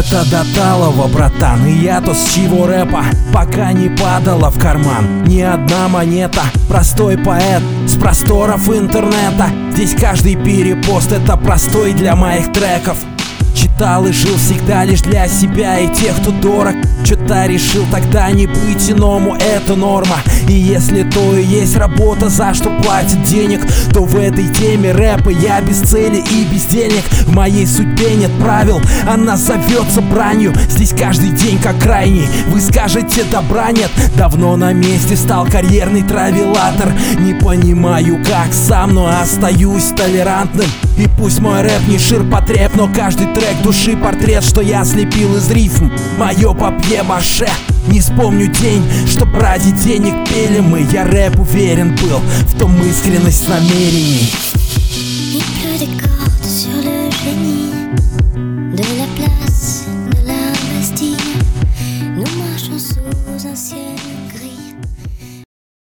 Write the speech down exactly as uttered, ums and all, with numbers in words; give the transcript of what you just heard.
это до талого, братан. И я то с чего рэпа пока не падала в карман ни одна монета. Простой поэт с просторов интернета. Здесь каждый перепост — это простой для моих треков. Читал и жил всегда лишь для себя и тех, кто дорог. Чё-то решил тогда не быть иному, это норма. И если то и есть работа, за что платят денег, то в этой теме рэпа я без цели и без денег. В моей судьбе нет правил, она зовется бранью. Здесь каждый день как крайний. Вы скажете, добра нет, давно на месте стал карьерный травелатор. Не понимаю как сам, но остаюсь толерантным. И пусть мой рэп не ширпотреб, но каждый трек души портрет, что я слепил из рифм. Мое папье-маше. Не вспомню день, чтоб ради денег пели мы. Я рэп уверен был в том искренность намерений. Il pleut des cordes sur le génie.